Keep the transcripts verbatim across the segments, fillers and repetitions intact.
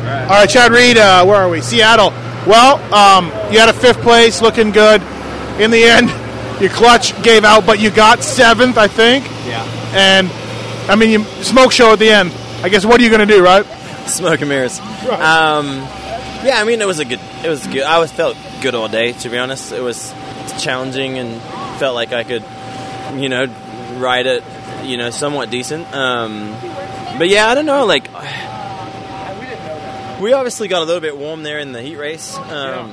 right. All right, Chad Reed, uh, where are we? Seattle. Well, um, you had a fifth place, looking good. In the end, your clutch gave out, but you got seventh, I think. Yeah. And, I mean, you smoke show at the end. I guess what are you going to do, right? Smoke and mirrors. Right. Um, yeah, I mean, it was a good. It was good. I was felt good all day, to be honest. It was challenging and felt like I could, you know, ride it, you know, somewhat decent. Um, but yeah, I don't know, like. We obviously got a little bit warm there in the heat race, um,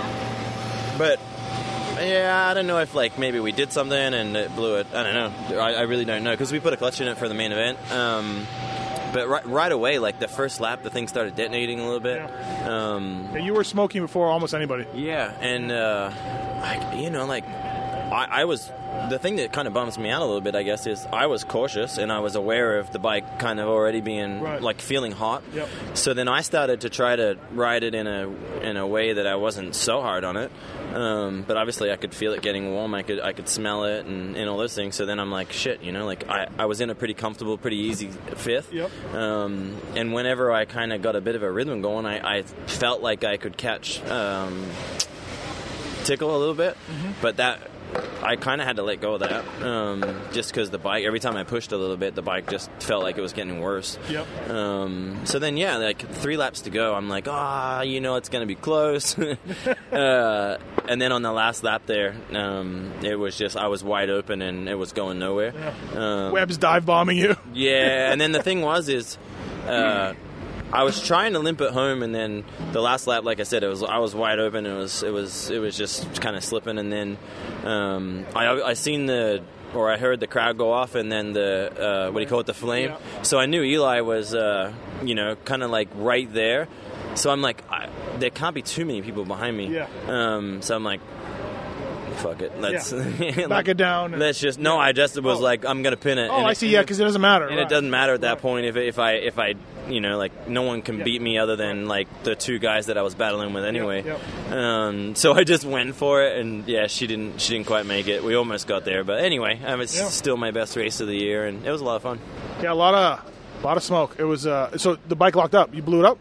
yeah. but yeah, I don't know if like maybe we did something and it blew it. I don't know. I, I really don't know because we put a clutch in it for the main event. Um, but right, right away, like the first lap, the thing started detonating a little bit. Yeah. Um, yeah, you were smoking before almost anybody. Yeah, and uh, I, you know, like I, I was. The thing that kind of bums me out a little bit, I guess, is I was cautious and I was aware of the bike kind of already being right. like feeling hot. Yep. So then I started to try to ride it in a in a way that I wasn't so hard on it. Um, but obviously I could feel it getting warm. I could I could smell it and, and all those things. So then I'm like, shit, you know, like I, I was in a pretty comfortable, pretty easy fifth. Yep. Um, and whenever I kind of got a bit of a rhythm going, I, I felt like I could catch um, tickle a little bit. Mm-hmm. But that. I kind of had to let go of that, um, just because the bike, every time I pushed a little bit, the bike just felt like it was getting worse. Yep. Um, so then, yeah, like three laps to go, I'm like, ah, oh, you know, it's going to be close. uh, and then on the last lap there, um, it was just, I was wide open and it was going nowhere. Yeah. Um, Webb's dive bombing you. Yeah, and then the thing was is... Uh, I was trying to limp it home, and then the last lap, like I said, it was I was wide open. It was it was it was just kind of slipping, and then um, I I seen the or I heard the crowd go off, and then the uh, what do you call it, the flame. Yeah. So I knew Eli was uh, you know kind of like right there. So I'm like, I, there can't be too many people behind me. Yeah. Um, so I'm like. Fuck it. Let's yeah. back it down. Let's just no. I just was oh. like, I'm gonna pin it. Oh, and I it, see. Yeah, because it doesn't matter. And right. it doesn't matter at that right. point if if I if I you know like no one can yeah. beat me other than like the two guys that I was battling with anyway. Yep. Yep. Um, so I just went for it, and yeah, she didn't she didn't quite make it. We almost got there, but anyway, um, it's yeah. still my best race of the year, and it was a lot of fun. Yeah, a lot of a lot of smoke. It was uh, so the bike locked up. You blew it up.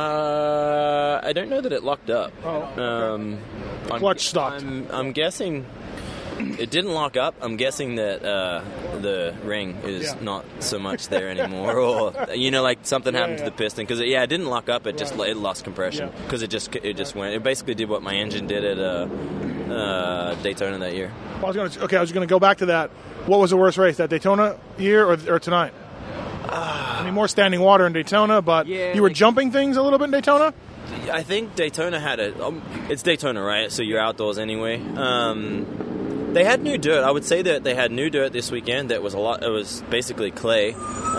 Uh, I don't know that it locked up. Oh. Okay. Um, the clutch I'm, stopped. I'm, I'm guessing. It didn't lock up. I'm guessing that uh, the ring is yeah. not so much there anymore, or you know, like something yeah, happened yeah. to the piston because yeah, it didn't lock up. It just right. it lost compression because yeah. it just it just went. It basically did what my engine did at uh, uh, Daytona that year. Well, I was gonna okay. I was going to go back to that. What was the worst race, that Daytona year or, or tonight? Uh, I mean, more standing water in Daytona, but yeah, you were like, jumping things a little bit in Daytona. I think Daytona had a. Um, it's Daytona, right? So you're outdoors anyway. Um, They had new dirt. I would say that they had new dirt this weekend that was a lot. It was basically clay,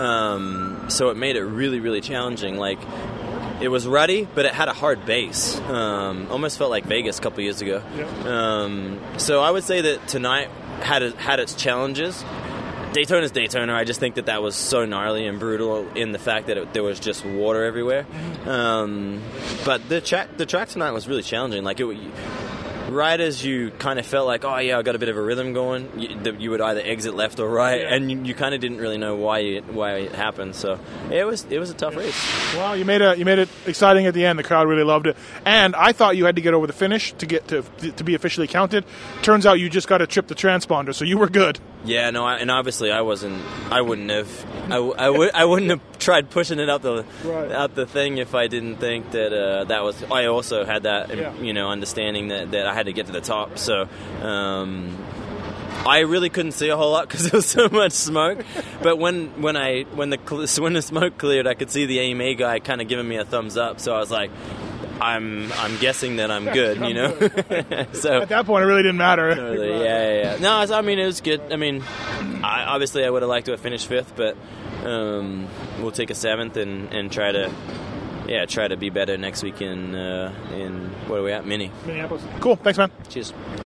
um, so it made it really, really challenging. Like it was ruddy, but it had a hard base. Um, almost felt like Vegas a couple years ago. Yep. Um, so I would say that tonight had a, had its challenges. Daytona's Daytona. I just think that that was so gnarly and brutal in the fact that it, there was just water everywhere. Um, but the track, the track tonight was really challenging. Like it. Right as you kind of felt like, oh yeah, I got a bit of a rhythm going, you, you would either exit left or right, yeah. and you, you kind of didn't really know why it, why it happened. So it was it was a tough yeah. race. Well, you made a you made it exciting at the end. The crowd really loved it, and I thought you had to get over the finish to get to to be officially counted. Turns out you just got to trip the transponder, so you were good. Yeah, no, I, and obviously I wasn't. I wouldn't have. I, I, would, I wouldn't have tried pushing it up the right. out the thing if I didn't think that uh, that was. I also had that, yeah. you know, understanding that, that I had to get to the top. So um, I really couldn't see a whole lot because there was so much smoke. But when when I when the when the smoke cleared, I could see the A M A guy kind of giving me a thumbs up. So I was like, I'm I'm guessing that I'm good, you know. So at that point, it really didn't matter. Totally, yeah, yeah, yeah. No, I mean it was good. I mean, I, obviously I would have liked to have finished fifth, but um, we'll take a seventh and, and try to, yeah, try to be better next week in uh, in what are we at, Mini. Minneapolis. Cool. Thanks, man. Cheers.